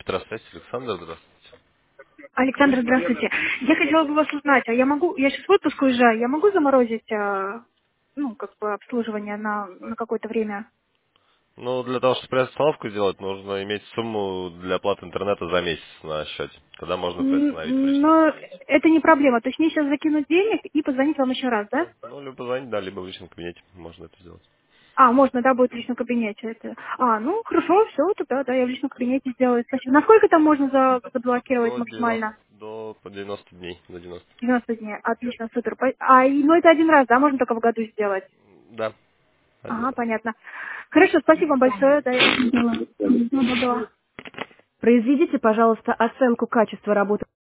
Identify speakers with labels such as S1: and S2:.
S1: Петросвязь, Александр, здравствуйте.
S2: Александр, здравствуйте. Я хотела бы вас узнать, я сейчас в отпуск уезжаю, я могу заморозить, обслуживание на какое-то время?
S1: Ну, для того, чтобы приостановку сделать, нужно иметь сумму для оплаты интернета за месяц на счете. Тогда можно приостановить в личном
S2: Но
S1: кабинете.
S2: это не проблема, то есть мне сейчас закинуть денег и позвонить вам еще раз, да?
S1: Ну, либо позвонить, да, либо в личном кабинете можно это сделать.
S2: А, можно, да, будет в личном кабинете это. А, ну, хорошо, все, тогда, да, я в личном кабинете сделаю, спасибо. Насколько там можно заблокировать
S1: До 90,
S2: максимально?
S1: по 90 дней, до 90.
S2: 90 дней, отлично, супер. Ну, это один раз, да, можно только в году сделать?
S1: Да, один
S2: Ага,
S1: раз.
S2: понятно. Хорошо, спасибо вам большое, да, я сделаю. Всего доброго.
S3: Произведите, пожалуйста, оценку качества работы